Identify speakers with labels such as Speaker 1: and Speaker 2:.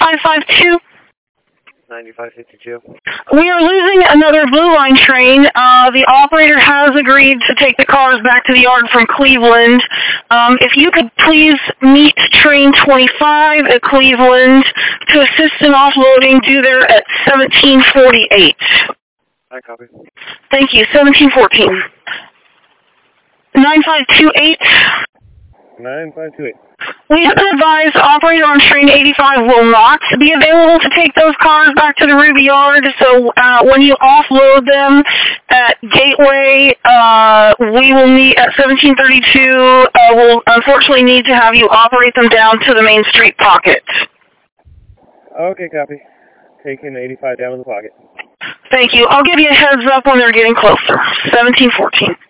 Speaker 1: 9552.
Speaker 2: 9552.
Speaker 1: We are losing another Blue Line train. The operator has agreed to take the cars back to the yard from Cleveland. If you could please meet train 25 at Cleveland to assist in offloading, due there at 1748.
Speaker 2: I copy.
Speaker 1: Thank you. 1714. 9528.
Speaker 2: 9528.
Speaker 1: We have to advise the operator on train 85 will not be available to take those cars back to the Ruby Yard. So when you offload them at Gateway, we will need, at 1732, we'll unfortunately need to have you operate them down to the Main Street pocket.
Speaker 2: Okay, copy. Taking 85 down to the pocket.
Speaker 1: Thank you. I'll give you a heads up when they're getting closer. 1714.